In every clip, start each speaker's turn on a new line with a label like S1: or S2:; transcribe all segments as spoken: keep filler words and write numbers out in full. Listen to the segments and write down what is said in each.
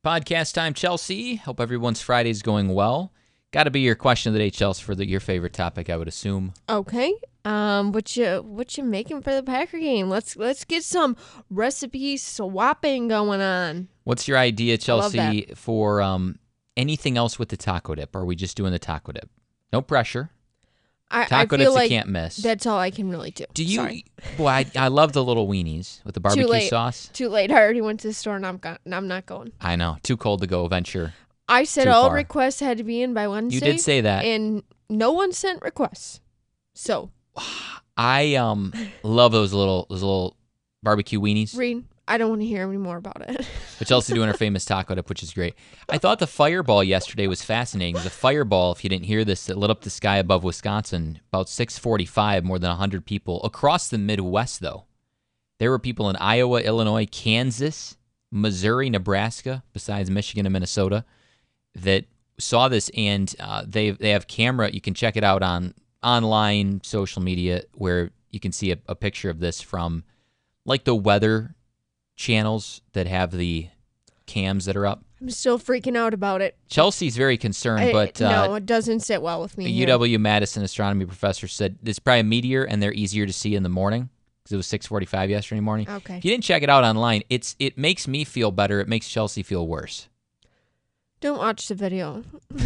S1: Podcast time, Chelsea. Hope everyone's Friday's going well. Got to be your question of the day, Chelsea, for the, your favorite topic, I would assume.
S2: Okay. Um, what you what you making for the Packer game? Let's let's get some recipe swapping going on.
S1: What's your idea, Chelsea, for um anything else with the taco dip? Or are we just doing the taco dip? No pressure.
S2: I,
S1: Taco
S2: I feel
S1: dips
S2: like
S1: you can't miss.
S2: That's all I can really do.
S1: Do you?
S2: Sorry.
S1: Boy, I, I love the little weenies with the barbecue
S2: late.
S1: sauce.
S2: Too late. I already went to the store and I'm go- I'm not going.
S1: I know. Too cold to go venture.
S2: I said
S1: Too
S2: all
S1: far.
S2: requests had to be in by Wednesday.
S1: You did say that.
S2: And no one sent requests. So
S1: I um love those little those little barbecue weenies.
S2: Reed, I don't want to hear any more about it.
S1: But Chelsea doing her famous taco dip, which is great. I thought the fireball yesterday was fascinating. It was a fireball, if you didn't hear this, that lit up the sky above Wisconsin. About six forty-five, more than one hundred people. Across the Midwest, though. There were people in Iowa, Illinois, Kansas, Missouri, Nebraska, besides Michigan and Minnesota, that saw this, and uh, they they have camera. You can check it out on online social media where you can see a, a picture of this from like the weather channels that have the cams that are up.
S2: I'm still freaking out about it.
S1: Chelsea's very concerned,
S2: I,
S1: but uh,
S2: no, it doesn't sit well with me.
S1: a
S2: here.
S1: U W-Madison astronomy professor said it's probably a meteor, and they're easier to see in the morning because it was six forty-five yesterday morning.
S2: Okay.
S1: If you didn't check it out online, it's it makes me feel better. It makes Chelsea feel worse.
S2: Don't watch the video.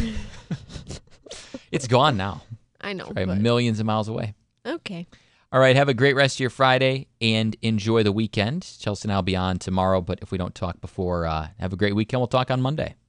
S1: It's gone now.
S2: I know.
S1: Probably
S2: But...
S1: millions of miles away.
S2: Okay.
S1: All right, have a great rest of your Friday and enjoy the weekend. Chelsea and I will be on tomorrow, but if we don't talk before, uh, have a great weekend. We'll talk on Monday.